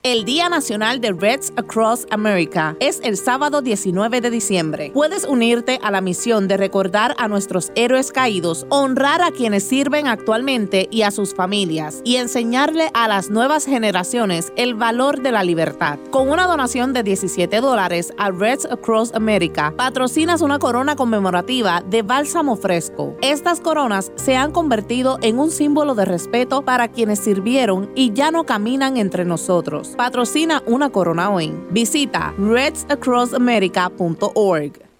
El Día Nacional de Reds Across America es el sábado 19 de diciembre. Puedes unirte a la misión de recordar a nuestros héroes caídos, honrar a quienes sirven actualmente y a sus familias, y enseñarle a las nuevas generaciones el valor de la libertad. Con una donación de $17 a Reds Across America, patrocinas una corona conmemorativa de bálsamo fresco. Estas coronas se han convertido en un símbolo de respeto para quienes sirvieron y ya no caminan entre nosotros. Patrocina una corona hoy. Visita redsacrossamerica.org.